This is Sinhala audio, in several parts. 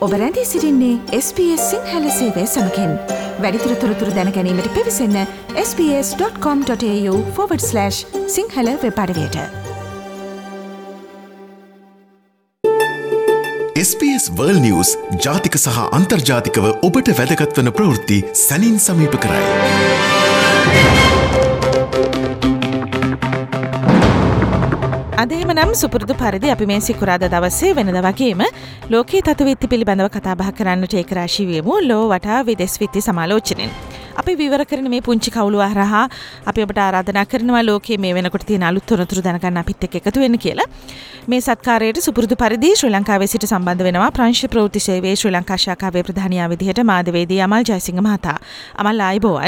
ඔබ රැඳී සිටින්නේ SBS සිංහල සේවය සමගින්. වැඩිදුර තොරතුරු දැන ගැනීමට පිවිසන්න sbs.com.au/සිංහල වෙබ් අඩවියට. SBS World News ජාතික සහ අන්තර්ජාතිකව ඔබට වැදගත් වන ප්‍රවෘත්ති සැනින් සමීප කරයි. අද එහෙමනම් සුපුරුදු පරිදි අපි මේ සිකුරාදා දවසේ වෙනදා වගේම ලෝකීය තත්ත්වවිත්ති පිළිබඳව කතා බහ කරන්නට ඒක රාශී වෙමු ලෝ වටා විදේශ විත්ති සමාලෝචනෙන්. අපි විවර කරන මේ පුංචි කවුළුව හරහා අපි ඔබට ආරාධනා කරනවා ලෝකයේ මේ වෙනකොට තියෙන අලුත් තොරතුරු දැනගන්න අපිත් එක්ක එකතු වෙන්න කියලා. මේ සත්කාරයට සුපුරුදු පරිදි ශ්‍රී ලංකාවේ සිට සම්බන්ධ වෙනවා ප්‍රංශ ප්‍රවෘත්ති සේවයේ ශ්‍රී ලංකා ශාඛාවේ ප්‍රධානියා විදිහට මාධ්‍යවේදී අමල් ජයසිංහ මහතා. අමල් ආයුබෝවන්.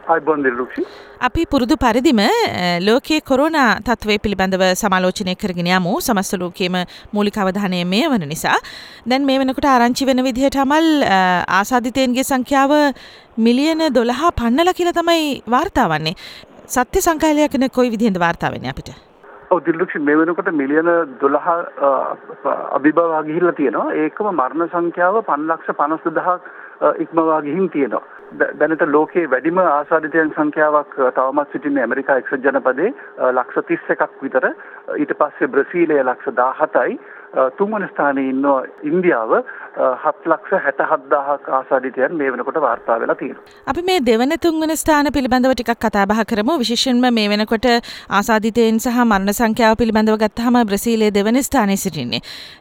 අපි පුරුදු පරිදිම ලෝකයේ කොරෝනා තත්ත්වය පිළිබඳව සමාලෝචනය කරගෙන යමු. සමස්ත ලෝකයේම මූලික අවධානය මේ වන නිසා. දැන් මේ වෙනකොට ආරංචි වෙන විදිහට අමල් ආසාදිතයන්ගේ සංඛ්‍යාව මිලියන 12 පන්නලා කියලා තමයි වාර්තා වන්නේ. සත්‍ය සංඛ්‍යාලයක් නේ කොයි විදිහෙන්ද වාර්තා වෙන්නේ අපිට? ඔව් දිලුක්ෂි මේ වෙනකොට මිලියන 12 අභිභවා ගිහිල්ලා තියෙනවා. ඒකම මරණ සංඛ්‍යාව 5,50,000ක් ඉක්මවා ගිහින් තියෙනවා. දැනට ලෝකයේ වැඩිම ආසාදිතයන් සංඛ්‍යාවක් තවමත් සිටින්නේ ඇමරිකා එක්සත් ජනපදයේ 31,000ක් විතර. ඊට පස්සේ බ්‍රසීලය 17,000යි. තුන්වන ස්ථානයේ ඉන්න ඉන්දියාව 7,67,000ක් ආසාදිතයන් මේ වෙනකොට වාර්තා වෙලා තියෙනවා. අපි මේ දෙවන තුන්වන ස්ථාන පිළිබඳව ටිකක් කතා බහ කරමු. විශේෂයෙන්ම මේ වෙනකොට ආසාදිතයන් සහ මරණ සංඛ්‍යාව පිළිබඳව ගත්තාම බ්‍රසීලයේ දෙවන ස්ථානයේ සිටින්නේ.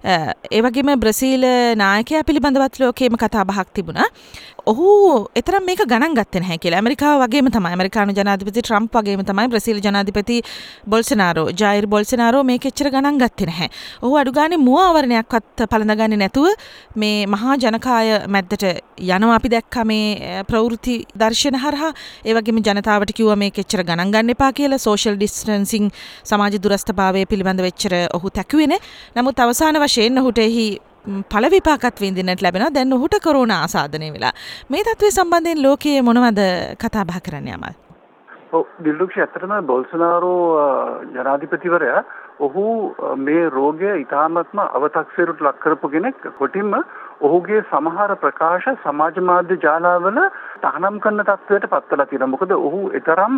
ඒ වගේම බ්‍රසීල නායකයා පිළිබඳවත් ලෝකයේම කතා බහක් තිබුණා. ඔහු එතරම් මේක ගණන් ගත්තේ නැහැ කියලා. ඇමරිකාව වගේම තමයි ඇමරිකානු ජනාධිපති ට්‍රම්ප් වගේම තමයි බ්‍රසීල් ජනාධිපති බොල්සනාරෝ ජයිර් බොල්සනාරෝ මේක එච්චර ගණන් ගත්තේ නැහැ. ඔහු අඩු ගානේ මුව ආවරණයක්වත් පළඳගන්නේ නැතුව මේ මහා ජනකාය මැද්දට යනවා අපි දැක්කා මේ ප්‍රවෘත්ති දර්ශන හරහා. ඒ වගේම ජනතාවට කිව්වා මේක එච්චර ගණන් ගන්න එපා කියලා. සෝෂල් ඩිස්ටන්සිං සමාජ දුරස්ථභාවය පිළිබඳව එච්චර ඔහු තැකුවේ නැහැ. නමුත් අවසාන වශයෙන් ඔහුට එහි පළ විපාකත් විඳින්නට ලැබෙනවා. දැන් ඔහුට කොරෝනා ආසාදනය වෙලා. මේ තත්ත්වය සම්බන්ධයෙන් ලෝකයේ මොනවද කතා බහ කරන්නේ අමල්? ඔව් දිලුක්ෂි ඇත්තටම බොල්සනාරෝ ජනාධිපතිවරයා ඔහු මේ රෝගය ඉතාමත්ම අව탁සිරුට ලක් කරපු කෙනෙක්. කොටින්ම ඔහුගේ සමහර ප්‍රකාශ සමාජ මාධ්‍ය ජාලාවල තහනම් කරන තත්ත්වයට පත්වලා තියෙනවා. මොකද ඔහු ඊතරම්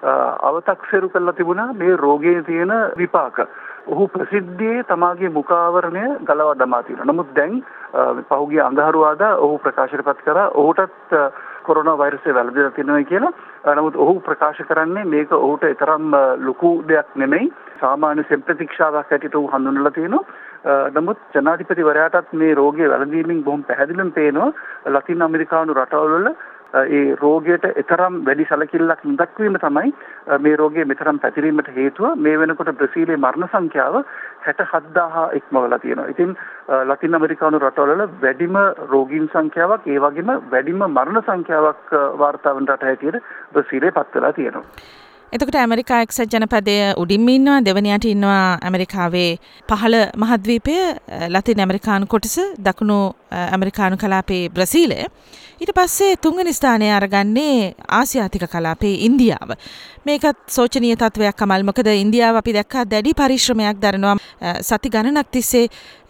අව탁සිරු කරලා තිබුණා මේ රෝගයේ තියෙන විපාක. ඔහු ප්‍රසිද්ධියේ තමාගේ මුඛාවරණය ගලවා දමා තියෙනවා. නමුත් දැන් පහුගිය අඟහරුවාදා ඔහු ප්‍රකාශයටපත් කරා ඔහුටත් කොරෝනා වෛරසය වැළඳලා තියෙනවා කියලා. නමුත් ඔහු ප්‍රකාශ කරන්නේ මේක ඔහුට තරම් ලොකු දෙයක් නෙමෙයි. සාමාන්‍ය ප්‍රතික්ෂාවක් ඇටියට ඔහු හඳුන්වලා තියෙනවා. නමුත් ජනාධිපතිවරයාටත් මේ රෝගය වැළඳීමෙන් බොහොම පැහැදිලිවම පේනවා ලතින් ඇමරිකානු රටවල ඒ රෝගයට තරම් වැඩි සැලකිල්ලක් නොදක්වීම තමයි මේ රෝගය මෙතරම් පැතිරීමට හේතුව. මේ වෙනකොට බ්‍රසීලයේ මරණ සංඛ්‍යාව 67,000 ඉක්මවලා තියෙනවා. ඉතින් ලතින් ඇමරිකානු රටවල වැඩිම රෝගීන් සංඛ්‍යාවක් ඒ වගේම වැඩිම මරණ සංඛ්‍යාවක් වාර්තා වන රට හැටියට බ්‍රසීලය පත් වෙලා තියෙනවා. එතකොට ඇමරිකා එක්සත් ජනපදයේ උඩින්ම ඉන්නවා, දෙවනියට ඉන්නවා ඇමරිකාවේ පහළ මහද්වීපය, ලතින් ඇමරිකානු කොටස, දකුණු ඇමරිකානු කලාපයේ බ්‍රසීලය. ඊට පස්සේ තුන්වෙනි ස්ථානය අරගන්නේ ආසියාතික කලාපයේ ඉන්දියාව. මේකත් සෝචනීය තත්වයක් අමල්. මොකද ඉන්දියාව අපි දැක්කා දැඩි පරිශ්‍රමයක් දරනවා. සති ගණනක් තිස්සේ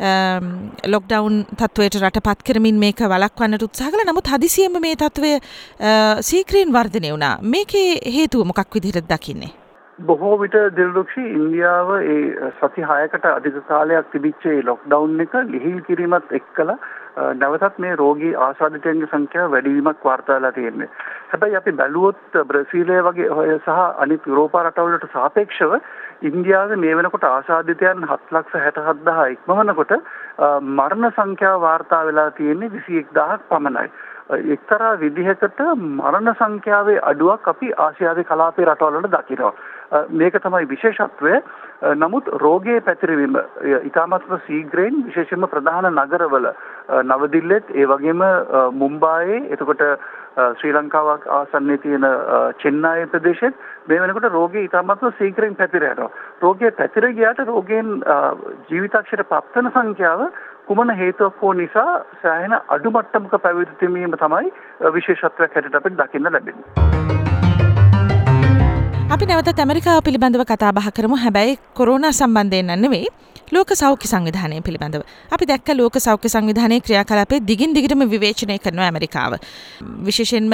ලොක්ඩවුන් තත්වයට රටපත් කරමින් මේක වළක්වන්නට උත්සාහ කළා. නමුත් හදිසියෙම මේ තත්වය සීක්‍රීන් වර්ධනය වුණා. මේකේ හේතුව මොකක් විදිහටද දකින්නේ? බොහෝ විට දිලුක්ෂි ඉන්දියාව ඒ සති 6කට අධික කාලයක් තිබිච්ච ඒ ලොක්ඩවුන් එක ලිහිල් කිරීමත් එක්කලා නැවතත් මේ රෝගී ආසාදිතයන්ගේ සංඛ්‍යාව වැඩි වීමක් වාර්තා වෙලා තියෙනවා. හැබැයි අපි බැලුවොත් බ්‍රසීලය වගේ සහ අනිත් යුරෝපා රටවලට සාපේක්ෂව ඉන්දියාවේ මේ වෙනකොට ආසාදිතයන් 7,67,000 ඉක්මවනකොට මරණ සංඛ්‍යාව වාර්තා වෙලා තියෙන්නේ 21,000ක් පමණයි. එක්තරා විදිහකට මරණ සංඛ්‍යාවේ අඩුවක් අපි ආසියාවේ කලාපයේ රටවල දකිනවා. මේක තමයි විශේෂත්වය. නමුත් රෝගයේ පැතිරවීම ඉතාමත්ම ශීඝ්‍රයෙන් විශේෂයෙන්ම ප්‍රධාන නගරවල නවදිල්ලෙත් ඒ වගේම මුම්බායේ එතකොට ශ්‍රී ලංකාව ආසන්නයේ තියෙන චෙන්නයි ප්‍රදේශෙත් මේ වෙනකොට රෝගය ඉතාමත්ම ශීඝ්‍රයෙන් පැතිර යනවා. රෝගය පැතිර ගියාට රෝගයෙන් ජීවිතක්ෂයට පත්වන සංඛ්‍යාව කුමන හේතුවක් හෝ නිසා සෑහෙන අඩු මට්ටමක පැවතීම තමයි විශේෂත්වයක් හැටියට අපිට දකින්න ලැබෙන්නේ. අපි නැවතත් ඇමරිකාව පිළිබඳව කතා බහ කරමු. හැබැයි කොරෝනා සම්බන්ධයෙන් නෙවෙයි, ලෝක සෞඛ්‍ය සංවිධානය පිළිබඳව. අපි දැක්ක ලෝක සෞඛ්‍ය සංවිධානයේ ක්‍රියාකලාපයේ දිගින් දිගටම විවේචනය කරනවා ඇමරිකාව. විශේෂයෙන්ම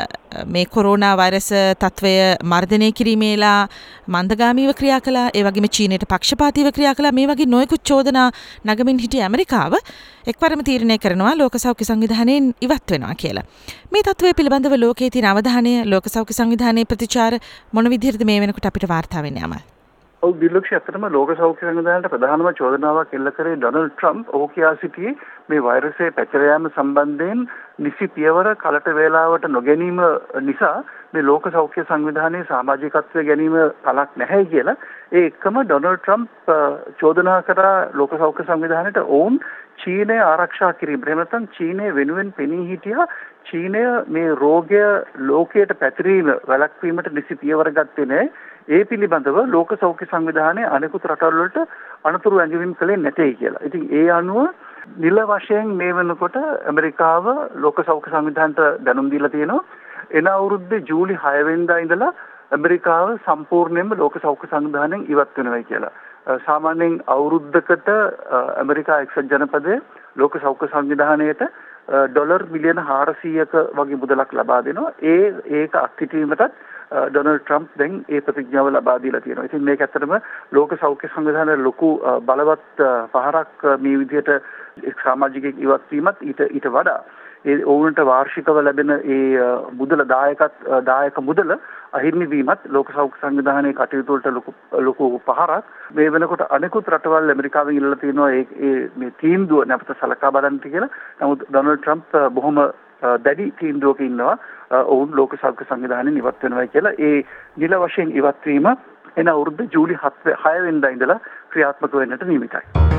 මේ කොරෝනා වෛරස් තත්වය මර්ධනය කිරීමේලා මන්දගාමීව ක්‍රියා කළා. ඒ වගේම චීනයට පක්ෂපාතීව ක්‍රියා කළා. මේ වගේ නොයෙකුත් චෝදනා නගමින් හිටිය ඇමරිකාව එක්වරම තීරණය කරනවා ලෝක සෞඛ්‍ය සංවිධානයෙන් ඉවත් වෙනවා කියලා. මේ තත්වය පිළිබඳව ලෝකයේ තියෙන අවධානය, ලෝක සෞඛ්‍ය සංවිධානයේ ප්‍රතිචාර මොන විදිහටද මේ වෙනකොට අපිට වාර්තා වෙන්නේ අමල්? ඔව් දිලක්ෂ ඇත්තටම ලෝක සෞඛ්‍ය සංවිධානයට ප්‍රධානම චෝදනාවක් එල්ල කරේ ඩොනල්ඩ් ට්‍රම්ප්. ඔහු කියා සිටියේ මේ වෛරසයේ පැතිර යාම සම්බන්ධයෙන් නිසි පියවර කලට වේලාවට නොගැනීම නිසා මේ ලෝක සෞඛ්‍ය සංවිධානයේ සමාජිකත්වය ගැනීම පළක් නැහැ කියලා. ඒ එක්කම ඩොනල්ඩ් ට්‍රම්ප් චෝදනා කරා ලෝක සෞඛ්‍ය සංවිධානයට ඔවුන් චීනය ආරක්ෂා කිරීම. එහෙම නැත්නම් චීනය වෙනුවෙන් පෙනී හිටියා. චීනය මේ රෝගය ලෝකයට පැතිරීම වැළැක්වීමට නිසි පියවර ගත්තේ නැහැ. ඒ පිළිබඳව ලෝක සෞඛ්‍ය සංවිධානයේ අනෙකුත් රටවල් වලට අනතුරු ඇඟවීම් කළේ නැtei කියලා. ඉතින් ඒ අනුව නිල වශයෙන් මේ වෙනකොට ඇමරිකාව ලෝක සෞඛ්‍ය සංවිධානයට දැනුම් දීලා තියෙනවා. එන අවුරුද්දේ ජූලි 6 වෙනිදා ඉඳලා ඇමරිකාව සම්පූර්ණයෙන්ම ලෝක සෞඛ්‍ය සංවිධානයෙන් ඉවත් වෙනවා කියලා. සාමාන්‍යයෙන් අවුරුද්දකට ඇමරිකා එක්සත් ජනපදයේ ලෝක සෞඛ්‍ය සංවිධානයට ඩොලර් මිලියන 400ක වගේ මුදලක් ලබා දෙනවා. ඒක අත්හිටීමටත් ඩොනල්ඩ් ට්‍රම්ප් දැන් ඒ ප්‍රතිඥාව ලබා දීලා තියෙනවා. ඉතින් මේක ඇත්තටම ලෝක සෞඛ්‍ය සංවිධානයේ ලොකු බලවත් පහරක් මේ විදිහට සමාජික ඉවත් වීමත් ඊට වඩා ඒ ඔවුන්ට වාර්ෂිකව ලැබෙන ඒ මුදල දායක මුදල අහිමි වීමත් ලෝක සෞඛ්‍ය සංවිධානයේ කටයුතු වලට ලොකු පහරක්. මේ වෙනකොට අනෙකුත් රටවල් ඇමරිකාවෙන් ඉල්ලලා තියෙනවා මේ තීන්දුව නැවත සලකා බලන්න කියලා. නමුත් ඩොනල්ඩ් ට්‍රම්ප් බොහොම දැඩි තීන්දුවක ඉන්නවා ඔවුන් ලෝක සෞඛ්‍ය සංවිධානයෙන් ඉවත් වෙනවා කියලා. ඒ නිල වශයෙන් ඉවත් වීම එන අවුරුද්ද ජූලි 6 වෙනිදා ඉඳලා ක්‍රියාත්මක වෙන්නට නියමිතයි.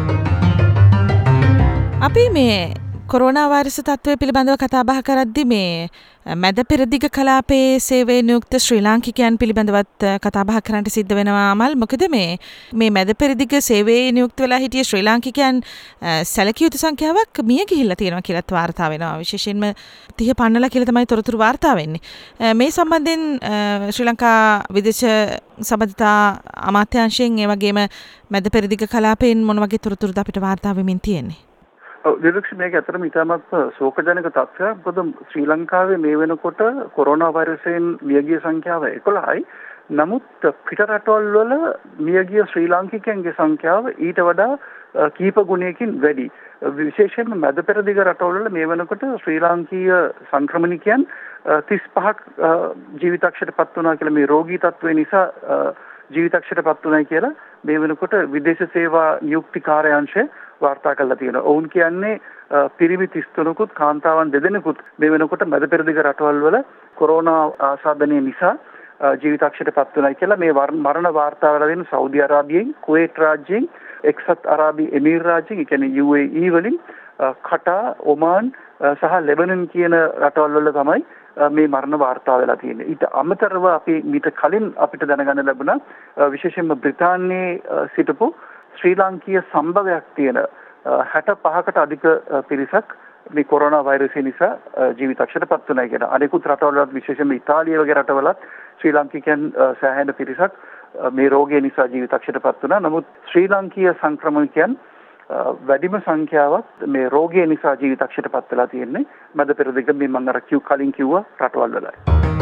අපි මේ කොරෝනා වෛරස් තත්ත්වය පිළිබඳව කතා බහ කරද්දී මේ මැද පෙරදිග කලාපයේ සේවයේ නියුක්ත ශ්‍රී ලාංකිකයන් පිළිබඳවත් කතා බහ කරන්නට සිද්ධ වෙනවා අමල්. මොකද මේ මැද පෙරදිග සේවයේ නියුක්ත වෙලා හිටිය ශ්‍රී ලාංකිකයන් සැලකිය යුතු සංඛ්‍යාවක් මිය ගිහිල්ලා තියෙනවා කියලාත් වාර්තා වෙනවා. විශේෂයෙන්ම 30 පන්නලා කියලා තමයි තොරතුරු වාර්තා වෙන්නේ. මේ සම්බන්ධයෙන් ශ්‍රී ලංකා විදේශ සම්බන්ධතා අමාත්‍යාංශයෙන් ඒ වගේම මැද පෙරදිග කලාපයෙන් මොන වගේ තොරතුරුද අපිට වාර්තා වෙමින් තියෙන්නේ? දිලක්ෂ මේක ඇත්තටම ඉතාමත් ශෝකජනක තත්ත්වයක්. මොකද ශ්‍රී ලංකාවේ මේ වෙනකොට කොරෝනා වෛරසයෙන් මියගිය සංඛ්‍යාව 11යි. නමුත් පිට රටවල් වල මියගිය ශ්‍රී ලාංකිකයන්ගේ සංඛ්‍යාව ඊට වඩා කීප ගුණයකින් වැඩි. විශේෂයෙන්ම මැද පෙරදිග රටවල් වල මේ වෙනකොට ශ්‍රී ලාංකීය සංක්‍රමණිකයන් 35ක් ජීවිතක්ෂයටපත් වුණා කියලා මේ රෝගී තත්ත්වය නිසා ජීවිතක්ෂයටපත් වුණායි කියලා මේ වෙනකොට විදේශ සේවා නියුක්ති කාර්යාංශය වාර්තා කරලා තියෙනවා. ඔවුන් කියන්නේ පිරිමි 33කුත් කාන්තාවන් 2 දෙනෙකුත් මේ වෙනකොට මැද පෙරදිග රටවල් වල කොරෝනා ආසාදනය නිසා ජීවිතක්ෂයටපත් වුණායි කියලා මේ මරණ වාර්තා වල දෙන සෞදි අරාබියෙන්, කුවේට් රාජ්‍යයෙන්, එක්සත් අරාබි එමිර් රාජ්‍යයෙන්, ඒ කියන්නේ UAE වලින්, කටා, ඔමාන් සහ ලෙබනන් කියන රටවල් වල තමයි මේ මරණ වාර්තා වෙලා තියෙන්නේ. ඊට අමතරව අපි මීට කලින් අපිට දැනගන්න ලැබුණා විශේෂයෙන්ම බ්‍රිතාන්‍යයේ සිටපු ශ්‍රී ලාංකීය සම්භවයක් තියෙන 65කට අධික පිරිසක් මේ කොරෝනා වෛරසය නිසා ජීවිතක්ෂයටපත් වුණා කියන. අනෙකුත් රටවල විශේෂයෙන්ම ඉතාලිය වගේ රටවලත් ශ්‍රී ලාංකිකයන් සෑහෙන පිරිසක් මේ රෝගය නිසා ජීවිතක්ෂයටපත් වුණා. නමුත් ශ්‍රී ලාංකීය සංක්‍රමණිකයන් වැඩිම සංඛ්‍යාවක් මේ රෝගය නිසා ජීවිතක්ෂයටපත් වෙලා තියෙන්නේ මැද පෙරදිග මේ මම අර කලින් කිව්වා රටවල් වලයි.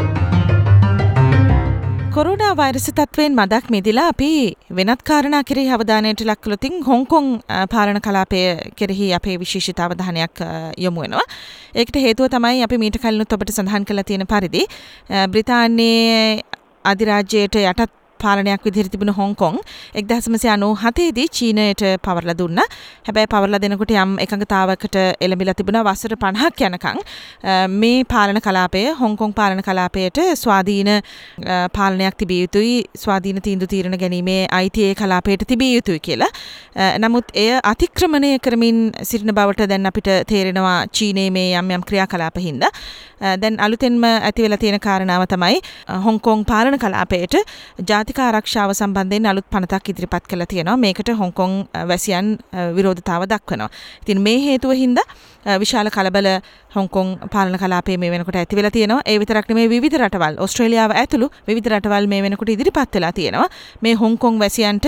කොරෝනා වෛරස් තත්වයෙන් මදක් මිදිලා අපි වෙනත් කාරණා කෙරෙහි අවධානයට ලක් කළොතින් හොංකොං පාලන කලාපය කෙරෙහි අපේ විශේෂිත අවධානයක් යොමු වෙනවා. ඒකට හේතුව තමයි අපි මීට කලිනුත් ඔබට සඳහන් කරලා තියෙන පරිදි බ්‍රිතාන්‍යයේ අධිරාජ්‍යයට යටත් පාලනයක් විදිහට තිබුණ හොංකොං 1997 දී චීනයට පවරලා දුන්නා. හැබැයි පවරලා දෙනකොට යම් එකඟතාවයකට එළඹිලා තිබුණා වසර 50ක් යනකම් මේ පාලන කලාපය හොංකොං පාලන කලාපයට ස්වාධීන පාලනයක් තිබිය යුතුයි, ස්වාධීන තීන්දුව తీරන ගැනීමේ අයිතිය කලාපයට තිබිය යුතුයි කියලා. නමුත් එය අතික්‍රමණය කරමින් සිටින බවට දැන් අපිට තේරෙනවා චීනයේ මේ යම් ක්‍රියාකලාප හින්දා. දැන් අලුතෙන්ම ඇති වෙලා තියෙන කාරණාව තමයි හොංකොං පාලන කලාපයට ජාතික ජාතික ආරක්ෂාව සම්බන්ධයෙන් අලුත් පනතක් ඉදිරිපත් කළා තියෙනවා. මේකට හොංකොං වැසියන් විරෝධතාව දක්වනවා. ඉතින් මේ හේතුව හින්දා විශාල කලබල හොංකොං පාලන කලාපයේ මේ වෙනකොට ඇති වෙලා තියෙනවා. ඒ විතරක් නෙමෙයි විවිධ රටවල් ඕස්ට්‍රේලියාව ඇතුළු විවිධ රටවල් මේ වෙනකොට ඉදිරිපත් වෙලා තියෙනවා. මේ හොංකොං වැසියන්ට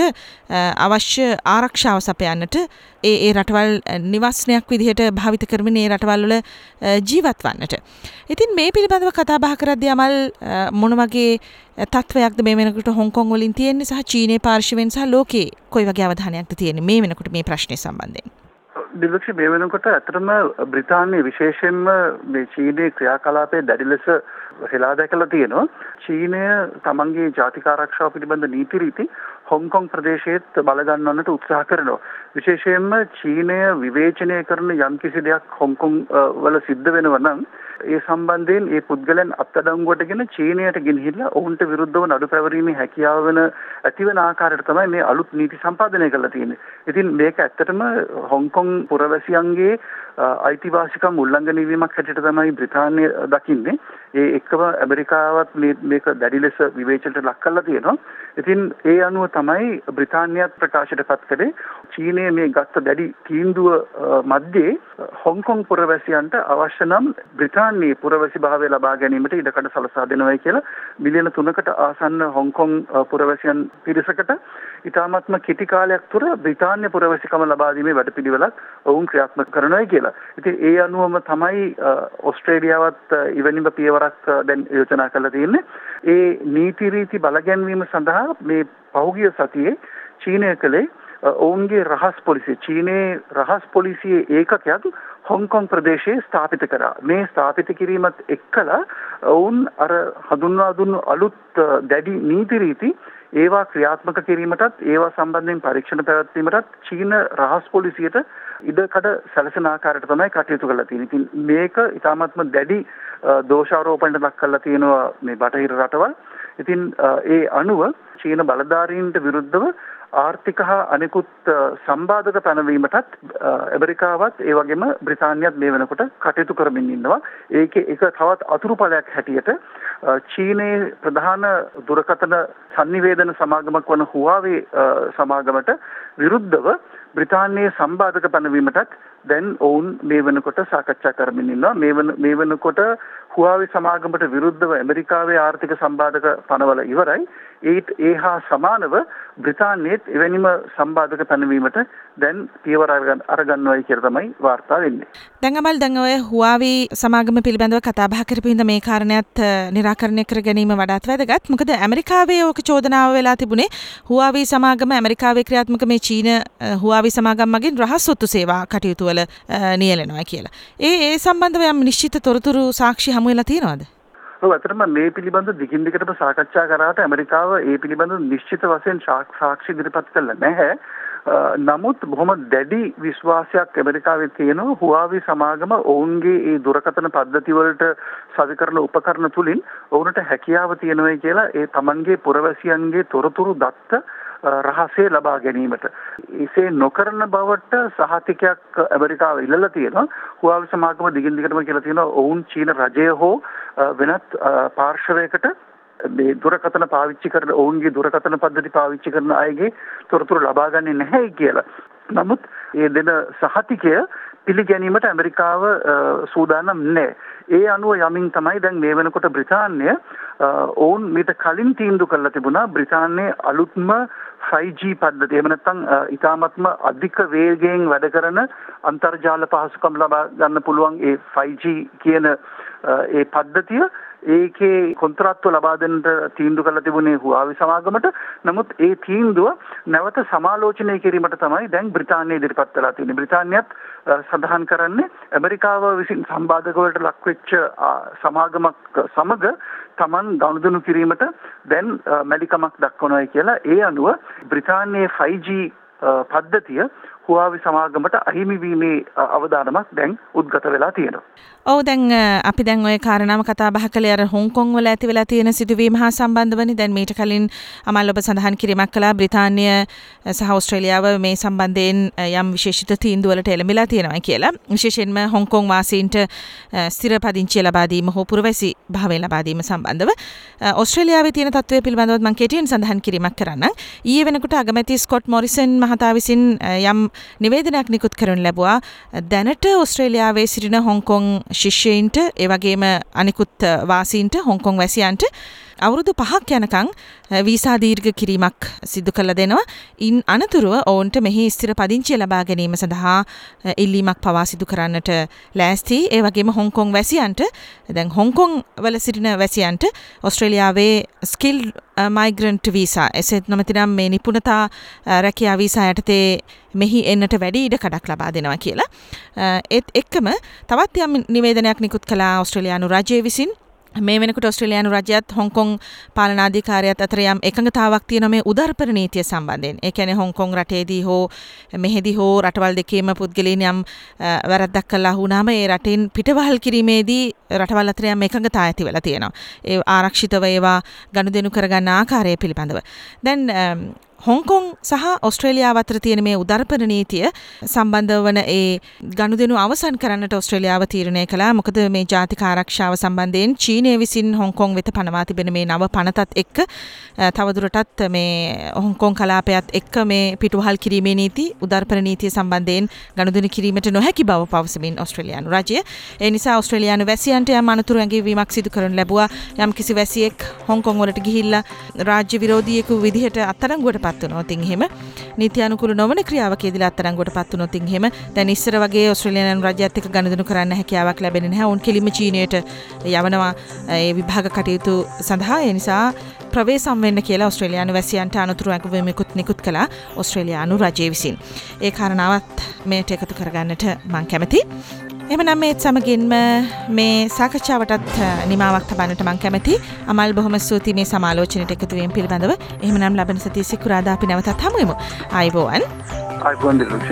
අවශ්‍ය ආරක්ෂාව සපයන්නට ඒ රටවල් නිවාසනයක් විදිහට භාවිත කරමින් ඒ රටවල් වල ජීවත් වන්නට. ඉතින් මේ පිළිබඳව කතා බහ කරද්දී අමල් මොන වගේ තත්වයක්ද මේ වෙනකොට හොංකොං වලින් තියෙන්නේ සහ චීනයේ පාර්ශවයෙන් සහ ලෝකයේ කොයි වගේ අවධානයක්ද තියෙන්නේ මේ වෙනකොට මේ ප්‍රශ්නේ සම්බන්ධයෙන්? දිලක්ෂ මේ වෙනකොට ඇත්තටම බ්‍රිතාන්‍ය විශේෂයෙන්ම මේ චීනයේ ක්‍රියාකලාපයේ දැඩි ලෙස හෙලා දැකලා තියෙනවා. චීනය තමන්ගේ ජාතික ආරක්ෂාව පිළිබඳ නීති රීති හොංකොං ප්‍රදේශයේත් බල ගන්නවන්නට උත්සාහ කරනවා. විශේෂයෙන්ම චීනය විවේචනය කරන යම්කිසි දෙයක් හොංකොං වල සිද්ධ වෙනවා නම් ඒ සම්බන්ධයෙන් ඒ පුද්ගලයන් අත්අඩංගුවටගෙන චීනයට ගෙනහිල්ලා ඔවුන්ට විරුද්ධව නඩු පැවරීමේ හැකියාව වෙන ඇතිවන ආකාරයට තමයි මේ අලුත් නීති සම්පාදනය කරලා තියෙන්නේ. ඉතින් මේක ඇත්තටම හොංකොං පුරවැසියන්ගේ අයිතිවාසිකම් උල්ලංඝනය වීමක් හැටියට තමයි බ්‍රිතාන්‍ය දකින්නේ. ඒ එක්කම ඇමරිකාවත් මේක දැඩි ලෙස විවේචනයට ලක් කරලා තියෙනවා. ඉතින් ඒ අනුව තමයි බ්‍රිතාන්‍යත් ප්‍රකාශයටපත් කළේ චීනයේ මේ ගත්ත දැඩි තීන්දුව මැද්දේ හොංකොං පුරවැසියන්ට අවශ්‍ය නම් බ්‍රිතාන්‍යයේ පුරවැසි භාවය ලබා ගැනීමට ඉඩකඩ සලසා දෙනවායි කියලා මිලියන 3කට ආසන්න හොංකොං පුරවැසියන් පිරිසකට ඉතාමත්ම කෙටි කාලයක් තුර බ්‍රිතාන්‍ය පුරවැසිකම ලබා දීමේ වැඩපිළිවෙලක් ඔවුන් ක්‍රියාත්මක කරනවායි කියලා. ඉතින් ඒ අනුවම තමයි ඕස්ට්‍රේලියාවත් ඉවැනිම පියවරක් දැන් යෝජනා කරලා තියෙන්නේ. ඒ නීති රීති බලගැන්වීම සඳහා මේ පහුගිය සතියේ චීනය කළේ ඔවුන්ගේ රහස් පොලිසිය චීනයේ රහස් පොලිසියේ ඒකකයක් හොංකොං ප්‍රදේශයේ ස්ථාපිත කරා. මේ ස්ථාපිත කිරීමත් එක්කලා ඔවුන් අර හඳුන්වා දුන්නු අලුත් දැඩි නීති රීති ඒවා ක්‍රියාත්මක කිරීමටත් ඒවා සම්බන්ධයෙන් පරීක්ෂණ පැවැත්වීමටත් චීන රහස් පොලිසියට ඉඩකඩ සැලසෙන ආකාරයට තමයි කටයුතු කරලා තියෙන්නේ. ඉතින් මේක ඉතාමත්ම දැඩි දෝෂාරෝපණයට ලක් කරලා තියෙනවා මේ බටහිර රටවල්. ඉතින් ඒ අනුව චීන බලධාරීන්ට විරුද්ධව ආර්ථික හා අනෙකුත් සම්බාධක පැනවීමටත් ඇමරිකාවත් ඒ වගේම බ්‍රිතාන්‍යත් මේ වෙනකොට කටයුතු කරමින් ඉන්නවා. ඒකේ එක තවත් අතුරුඵලයක් හැටියට චීනයේ ප්‍රධාන දුරකථන sannivedana සමාගමක් වන Huawei සමාගමට විරුද්ධව බ්‍රිතාන්‍යයේ සම්බාධක පැනවීමටත් දැන් ඔවුන් මේ වෙනකොට සාකච්ඡා කරමින් ඉන්නවා. මේ වෙනකොට Huawei සමාගමට විරුද්ධව ඇමරිකාවේ ආර්ථික සම්බාධක පනවල ඉවරයි. ඒ හා සමානව බ්‍රිතාන්‍යයේත් එවැනිම සම්බාධක පැනවීමට දැන් පියවර අරගන්නවයි කියලා තමයි වාර්තා වෙන්නේ. දැන් ඔය Huawei සමාගම පිළිබඳව කතා බහ කරපු හින්දා මේ කාරණයක් निराකරණය කර ගැනීම වඩාත් වැදගත්. මොකද ඇමරිකාවේ ඕක චෝදනාව වෙලා තිබුණේ Huawei සමාගම ඇමරිකාවේ ක්‍රියාත්මක මේ චීන Huawei සමාගම මගින් රහස් ඔත්තු සේවා කටයුතු වල නියැලෙනවා කියලා. ඒ සම්බන්ධව යම් නිශ්චිත තොරතුරු සාක්ෂි හමු වෙලා තියෙනවද? ඔව් අතරම මේ පිළිබඳ දිගින් දිගටම සාකච්ඡා කරාට ඇමරිකාව ඒ පිළිබඳ නිශ්චිත වශයෙන් සාක්ෂි ඉදිරිපත් කළා නැහැ. නමුත් බොහොම දැඩි විශ්වාසයක් ඇමරිකාවේ තියෙනවා Huawei සමාගම ඔවුන්ගේ ඒ දුරකථන පද්ධති වලට සවිකරන උපකරණ තුලින් ඔවුන්ට හැකියාව තියෙනවා කියලා ඒ Tamanගේ පුරවැසියන්ගේ තොරතුරු දත්ත රහසේ ලබා ගැනීමට. එසේ නොකරන බවට සහතිකයක් ඇමරිකාව ඉල්ලලා තියෙනවා. Huawei සමාගම දිගින් දිගටම කියලා තියෙනවා ඔවුන් චීන රජය හෝ වෙනත් පාර්ශවයකට මේ දුරකථන පාවිච්චි කරන ඔවුන්ගේ දුරකථන පද්ධති පාවිච්චි කරන අයගේ තොරතුරු ලබා ගන්නේ නැහැ කියලා. නමුත් ඒ දෙන සහතිකය පිළිගැනීමට ඇමරිකාව සූදානම් නැහැ. ඒ අනුව යමින් තමයි දැන් මේ වෙනකොට බ්‍රිතාන්‍ය ඔවුන් මීට කලින් තීන්දුව කරලා තිබුණා බ්‍රිතාන්‍යයේ අලුත්ම 5G පද්ධතිය එහෙම නැත්නම් ඉතාමත්ම අධික වේගයෙන් වැඩ කරන අන්තර්ජාල පහසුකම් ලබා ගන්න පුළුවන් ඒ 5G කියන ඒ පද්ධතිය ඒකේ කොන්ත්‍රාත්තුව ලබා දෙන්නට තීන්දුව කරලා තිබුණේ Huawei සමාගමට. නමුත් ඒ තීන්දුව නැවත සමාලෝචනය කිරීමට තමයි දැන් බ්‍රිතාන්‍ය ඉදිරිපත් වෙලා තියෙන්නේ. බ්‍රිතාන්‍යත් සඳහන් කරන්නේ ඇමරිකාව විසින් සම්බාධක වලට ලක්වෙච්ච සමාගමක් සමග Taman ගනුදෙනු කිරීමට දැන් මැලිකමක් දක්වනවා කියලා. ඒ අනුව බ්‍රිතාන්‍යයේ 5G පද්ධතිය හුවාවි සමාගමට අහිමි වීමේ අවදානමක් දැන් උද්ගත වෙලා තියෙනවා. ඔව් දැන් අපි දැන් ওই කාරණාව කතා බහ කළේ අර හොංකොං වල ඇති වෙලා තියෙන සිදුවීම හා සම්බන්ධවනේ. දැන් මීට කලින් අමල් ඔබ සඳහන් කිරීමක් කළා බ්‍රිතාන්‍ය සහ ඕස්ට්‍රේලියාව මේ සම්බන්ධයෙන් යම් විශේෂිත තීන්දුව වලට එළඹිලා තියෙනවා කියලා. විශේෂයෙන්ම හොංකොං වාසීන්ට ස්ථිර පදිංචිය ලබා දීම හෝ පුරවැසි භාවය ලබා දීම සම්බන්ධව ඕස්ට්‍රේලියාවේ තියෙන තත්ත්වය පිළිබඳව මම කෙටියෙන් සඳහන් කිරීමක් කරන්නම්. ඊයේ වෙනකොට අගමැති ස්කොට් මොරිසන් මහතා විසින් යම් නිවේදනයක් නිකුත් කරනු ලැබුවා. දැනට ඕස්ට්‍රේලියාවේ සිටින හොංකොං ශිෂ්‍යයින්ට ඒ වගේම අනිකුත් වාසීන්ට හොංකොං වැසියන්ට අවුරුදු 5ක් යනකම් වීසා දීර්ඝ කිරීමක් සිදු කළ දෙනවා. ඉන් අනතුරුව ඔවුන්ට මෙහි ස්ථිර පදිංචිය ලබා ගැනීම සඳහා ඉල්ලීමක් පවා සිදු කරන්නට ලෑස්ති. ඒ වගේම හොංකොං වැසියන්ට දැන් හොංකොං වල සිටින වැසියන්ට ඕස්ට්‍රේලියාවේ ස්කිල් මයිග්‍රන්ට් වීසා එසේත් නොමැතිනම් මේ නිපුණතා රැකියා වීසා යටතේ මෙහි එන්නට වැඩි ඉඩකඩක් ලබා දෙනවා කියලා. ඒත් එක්කම තවත් යම් නිවේදනයක් නිකුත් කළා ඕස්ට්‍රේලියානු රජය විසින්. මේ වෙනකොට ඕස්ට්‍රේලියානු රජයත් හොංකොං පාලනාධිකාරියත් අතර යම් එකඟතාවක් තියෙනවා මේ උදාරපර නීතිය සම්බන්ධයෙන්. ඒ කියන්නේ හොංකොං රටේදී හෝ මෙහෙදී හෝ රටවල් දෙකේම පුද්ගලයන් යම් වැරද්දක් කළා වුණාම ඒ රටින් පිටවහල් කිරීමේදී රටවල් අතර යම් එකඟතාවය ඇති වෙලා තියෙනවා. ඒ ආරක්ෂිතව ඒවා ගනුදෙනු කරගන්න ආකාරය පිළිබඳව. දැන් හොංකොං සහ ඕස්ට්‍රේලියාව අතර තියෙන මේ උදාරපර නීතිය සම්බන්ධව වන ඒ ගනුදෙනු අවසන් කරන්නට ඕස්ට්‍රේලියාව තීරණය කළා. මොකද මේ ජාතික ආරක්ෂාව සම්බන්ධයෙන් චීනය විසින් හොංකොං වෙත පනවා තිබෙන මේ නව පනතත් එක්ක තවදුරටත් මේ හොංකොං කලාපයත් එක්ක මේ පිටුවහල් කිරීමේ නීති උදාරපර නීතිය සම්බන්ධයෙන් ගනුදෙනු කිරීමට නොහැකි බව පවසමින් ඕස්ට්‍රේලියානු රජය. ඒ නිසා ඕස්ට්‍රේලියානු වැසියන්ට යම් අනතුරු ඇඟවීමක් සිදු කරනු ලැබුවා. යම් කිසි වැසියෙක් හොංකොං වලට ගිහිල්ලා රාජ්‍ය විරෝධියෙකු විදිහට අත්අඩංගුවට පත් වුණොත් එහෙම නීති අනුකූල නොවන ක්‍රියාවක යෙදලා අත්අඩංගුවට පත් වුණොත් එහෙම දැන් ඉස්සර වගේ ඕස්ට්‍රේලියානු රජයත් එක්ක ගනුදෙනු කරන්න හැකියාවක් ලැබෙන්නේ නැහැ. උන් කෙලින්ම චීනයට යවනවා ඒ විභාග කටයුතු සඳහා. ඒ නිසා ප්‍රවේශම් වෙන්න කියලා ඕස්ට්‍රේලියානු වැසියන්ට අනුතුරු ඇඟවීමකුත් නිකුත් කළා ඕස්ට්‍රේලියානු රජය විසින්. ඒ කාරණාවත් මේට එකතු කරගන්නට මම කැමතියි. එහෙමනම් මේත් සමගින්ම මේ සාකච්ඡාවටත් නිමාවක් තබන්නට මම කැමතියි. අමල් බොහොම ස්තුතියි මේ සමාලෝචනයට එකතු වීම පිළිබඳව. එහෙමනම් ලබන සතියේ සිකුරාදා අපි නැවතත් හමු වෙමු. ආයිබෝවන්. ආයිබෝවන් දිලුක්ෂි.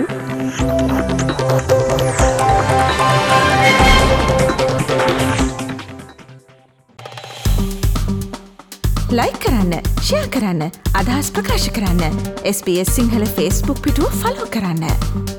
ලයික් කරන්න, ෂෙයා කරන්න, අදහස් ප්‍රකාශ කරන්න. SBS සිංහල Facebook පිටුව ෆලෝ කරන්න.